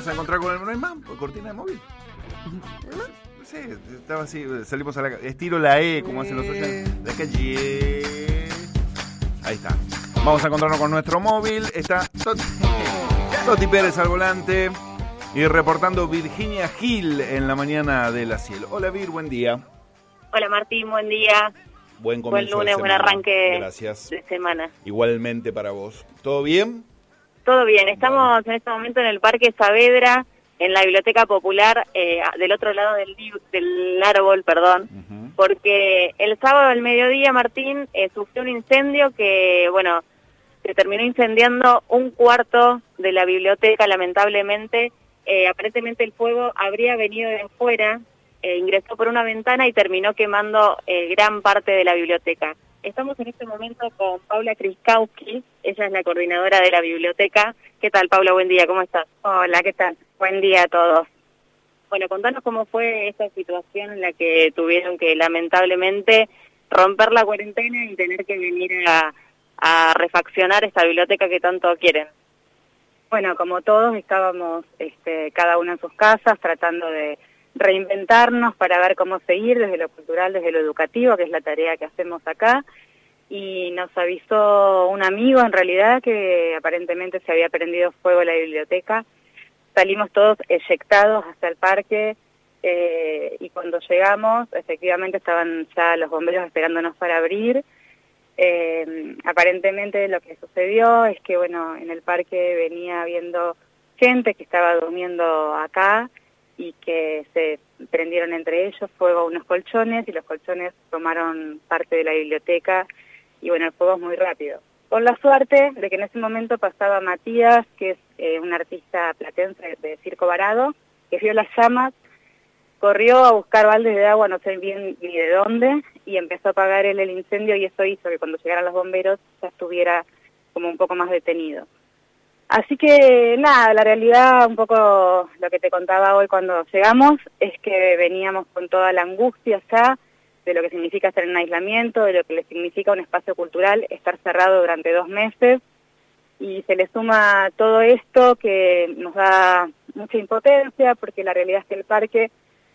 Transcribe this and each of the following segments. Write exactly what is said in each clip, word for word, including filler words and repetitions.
a encontrar con el... No hay más, cortina de móvil. Sí, estaba así, salimos a la... Estiro la E, como hacen los oyentes. La calle... Ahí está. Vamos a encontrarnos con nuestro móvil. Está Toti, Toti Pérez al volante. Y reportando Virginia Gil en la mañana de la Cielo. Hola Vir, buen día. Hola Martín, buen día. Buen comienzo Buen lunes, de buen arranque Gracias. de semana. Igualmente para vos. ¿Todo bien? Todo bien, estamos bueno. en este momento en el Parque Saavedra, en la Biblioteca Popular, eh, del otro lado del, del árbol, perdón, uh-huh. porque el sábado al mediodía, Martín, eh, sufrió un incendio que, bueno, se terminó incendiando un cuarto de la biblioteca, lamentablemente. Eh, aparentemente el fuego habría venido de afuera, eh, ingresó por una ventana y terminó quemando eh, gran parte de la biblioteca. Estamos en este momento con Paula Kriskowski, ella es la coordinadora de la biblioteca. ¿Qué tal, Paula? Buen día, ¿cómo estás? Hola, ¿qué tal? Buen día a todos. Bueno, contanos cómo fue esta situación en la que tuvieron que, lamentablemente, romper la cuarentena y tener que venir a, a refaccionar esta biblioteca que tanto quieren. Bueno, como todos, estábamos este, cada uno en sus casas tratando de reinventarnos para ver cómo seguir desde lo cultural, desde lo educativo, que es la tarea que hacemos acá. Y nos avisó un amigo, en realidad, que aparentemente se había prendido fuego la biblioteca. Salimos todos eyectados hasta el parque eh, y cuando llegamos, efectivamente estaban ya los bomberos esperándonos para abrir. Eh, aparentemente lo que sucedió es que, bueno, en el parque venía habiendo gente que estaba durmiendo acá y que se prendieron entre ellos fuego a unos colchones y los colchones tomaron parte de la biblioteca y, bueno, el fuego es muy rápido. Con la suerte de que en ese momento pasaba Matías, que es eh, un artista platense de Circo Varado, que vio las llamas, corrió a buscar baldes de agua, no sé bien ni de dónde, y empezó a apagar él el incendio y eso hizo que cuando llegaran los bomberos ya estuviera como un poco más detenido. Así que nada, la realidad, un poco lo que te contaba hoy cuando llegamos, es que veníamos con toda la angustia ya de lo que significa estar en aislamiento, de lo que le significa un espacio cultural estar cerrado durante dos meses, y se le suma todo esto que nos da mucha impotencia, porque la realidad es que el parque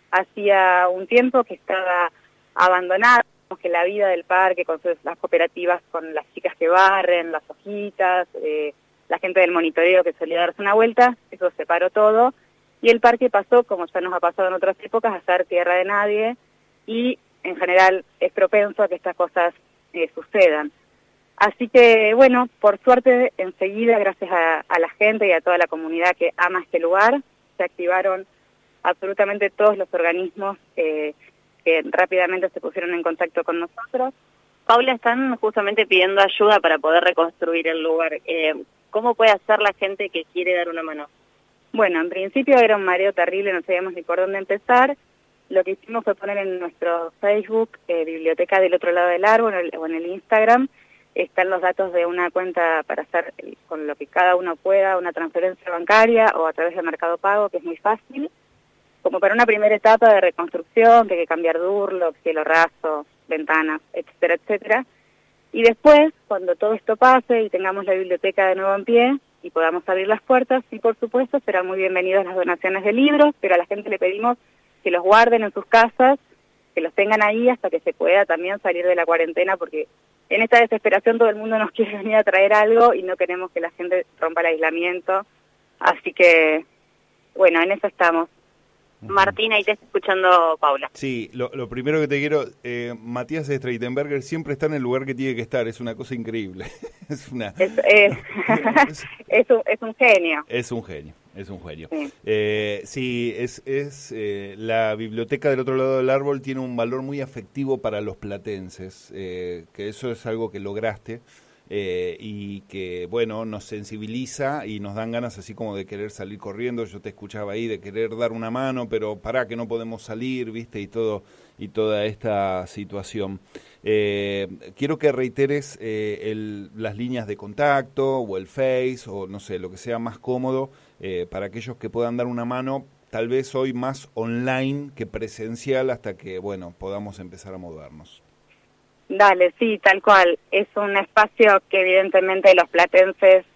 hacía un tiempo que estaba abandonado, que la vida del parque, con sus, las cooperativas, con las chicas que barren, las hojitas, eh, la gente del monitoreo que solía darse una vuelta, eso se paró todo, y el parque pasó, como ya nos ha pasado en otras épocas, a ser tierra de nadie, y en general es propenso a que estas cosas eh, sucedan. Así que, bueno, por suerte, enseguida, gracias a, a la gente y a toda la comunidad que ama este lugar, se activaron absolutamente todos los organismos eh, que rápidamente se pusieron en contacto con nosotros. Paula, están justamente pidiendo ayuda para poder reconstruir el lugar. Eh, ¿Cómo puede hacer la gente que quiere dar una mano? Bueno, en principio era un mareo terrible, no sabíamos ni por dónde empezar. Lo que hicimos fue poner en nuestro Facebook, eh, Biblioteca del Otro Lado del Árbol, o en el Instagram, están los datos de una cuenta para hacer con lo que cada uno pueda, una transferencia bancaria o a través de Mercado Pago, que es muy fácil, como para una primera etapa de reconstrucción, que hay que cambiar durlock, cielo raso, ventanas, etcétera, etcétera. Y después, cuando todo esto pase y tengamos la biblioteca de nuevo en pie y podamos abrir las puertas, sí, por supuesto, serán muy bienvenidas las donaciones de libros, pero a la gente le pedimos que los guarden en sus casas, que los tengan ahí hasta que se pueda también salir de la cuarentena, porque en esta desesperación todo el mundo nos quiere venir a traer algo y no queremos que la gente rompa el aislamiento. Así que, bueno, en eso estamos. Martina, ahí te está escuchando Paula. Sí, lo, lo primero que te quiero, eh, Matías Streitenberger siempre está en el lugar que tiene que estar, es una cosa increíble. es una es, es, es, un, es un genio. Es un genio, es un genio. Sí, eh, sí es, es eh, la biblioteca del Otro Lado del Árbol tiene un valor muy afectivo para los platenses, eh, que eso es algo que lograste. Eh, y que, bueno, nos sensibiliza y nos dan ganas así como de querer salir corriendo. Yo te escuchaba ahí de querer dar una mano, pero pará que no podemos salir, ¿viste? Y todo y toda esta situación. Eh, quiero que reiteres eh, el, las líneas de contacto o el Face o no sé, lo que sea más cómodo eh, para aquellos que puedan dar una mano, tal vez hoy más online que presencial hasta que, bueno, podamos empezar a movernos. Dale, sí, tal cual. Es un espacio que evidentemente los platenses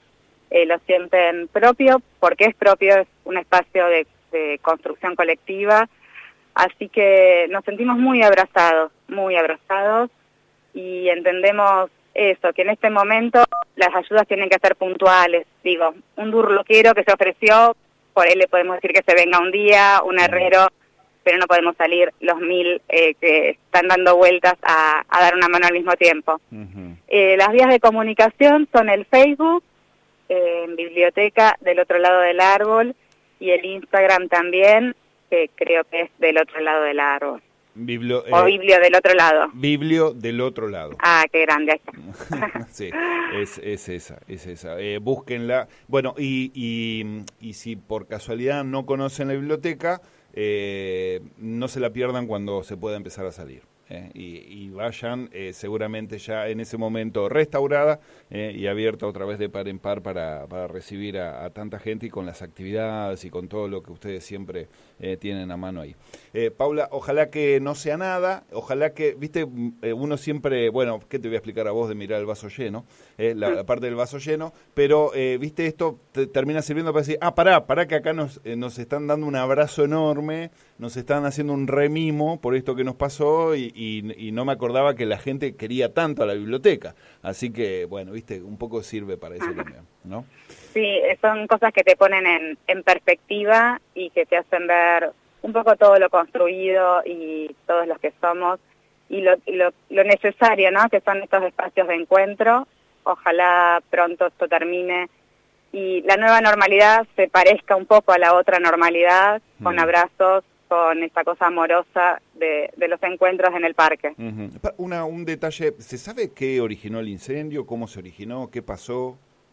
eh, lo sienten propio, porque es propio, es un espacio de, de construcción colectiva, así que nos sentimos muy abrazados, muy abrazados, y entendemos eso, que en este momento las ayudas tienen que ser puntuales. Digo, un durloquero que se ofreció, por él le podemos decir que se venga un día, un herrero, pero no podemos salir los mil eh, que están dando vueltas a, a dar una mano al mismo tiempo. Uh-huh. Eh, las vías de comunicación son el Facebook, eh, en Biblioteca del Otro Lado del Árbol, y el Instagram también, que creo que es del Otro Lado del Árbol. Biblio, eh, o Biblio del Otro Lado. Biblio del Otro Lado. Ah, qué grande. Ahí está. Sí, es, es esa, es esa. Eh, búsquenla. Bueno, y, y, y si por casualidad no conocen la biblioteca, eh, no se la pierdan cuando se pueda empezar a salir. Eh, y, y vayan eh, seguramente ya en ese momento restaurada eh, y abierta otra vez de par en par para, para recibir a, a tanta gente, y con las actividades y con todo lo que ustedes siempre eh, tienen a mano ahí. Eh, Paula, ojalá que no sea nada, ojalá que, viste, eh, uno siempre, bueno, ¿qué te voy a explicar a vos de mirar el vaso lleno? Eh, la, la parte del vaso lleno, pero, eh, viste, esto te termina sirviendo para decir, ah, pará, pará que acá nos, eh, nos están dando un abrazo enorme, nos están haciendo un remimo por esto que nos pasó, y, y, y no me acordaba que la gente quería tanto a la biblioteca. Así que, bueno, viste, un poco sirve para eso también, ¿no? Sí, son cosas que te ponen en, en perspectiva y que te hacen ver un poco todo lo construido y todos los que somos, y lo, lo, lo necesario, ¿no?, que son estos espacios de encuentro. Ojalá pronto esto termine y la nueva normalidad se parezca un poco a la otra normalidad, con mm. abrazos, con esta cosa amorosa de, de los encuentros en el parque. Uh-huh. Una, un detalle, ¿se sabe qué originó el incendio? ¿Cómo se originó? ¿Qué pasó?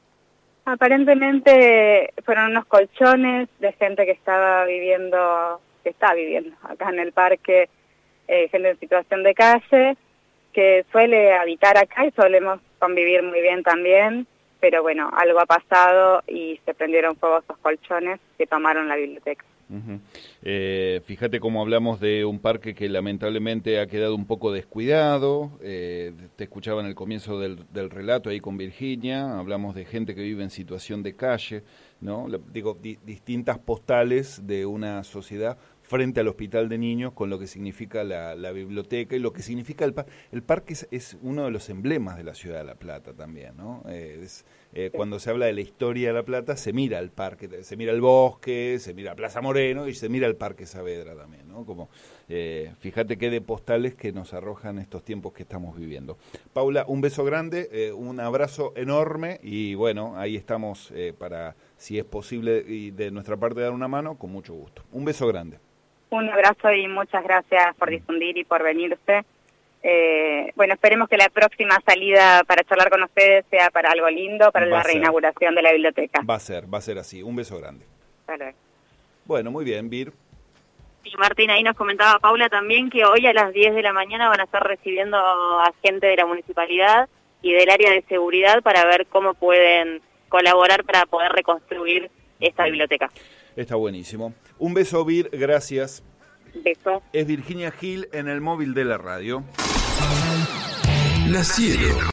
Aparentemente fueron unos colchones de gente que estaba viviendo, que está viviendo acá en el parque, eh, gente en situación de calle, que suele habitar acá y solemos convivir muy bien también, pero bueno, algo ha pasado y se prendieron fuego esos colchones que tomaron la biblioteca. Uh-huh. eh, fíjate cómo hablamos de un parque que lamentablemente ha quedado un poco descuidado. eh, te escuchaba en el comienzo del, del relato ahí con Virginia, hablamos de gente que vive en situación de calle, ¿no? Digo, di, distintas postales de una sociedad frente al hospital de niños, con lo que significa la, la biblioteca y lo que significa el parque. El parque es, es uno de los emblemas de la ciudad de La Plata también, ¿no? Eh, es, eh, cuando se habla de la historia de La Plata, se mira el parque, se mira el bosque, se mira Plaza Moreno y se mira el Parque Saavedra también, ¿no? Como, eh, fíjate qué de postales que nos arrojan estos tiempos que estamos viviendo. Paula, un beso grande, eh, un abrazo enorme, y bueno, ahí estamos eh, para, si es posible y de nuestra parte dar una mano, con mucho gusto. Un beso grande. Un abrazo y muchas gracias por difundir y por venirse. Eh, bueno, esperemos que la próxima salida para charlar con ustedes sea para algo lindo, para la reinauguración de la biblioteca. Va a ser, va a ser así. Un beso grande. Vale. Bueno, muy bien, Vir. Y Martín, ahí nos comentaba Paula también que hoy a las diez de la mañana van a estar recibiendo a gente de la municipalidad y del área de seguridad para ver cómo pueden colaborar para poder reconstruir esta biblioteca. Está buenísimo. Un beso, Vir, gracias. Beso. Es Virginia Gil en el móvil de la radio. La Cielo.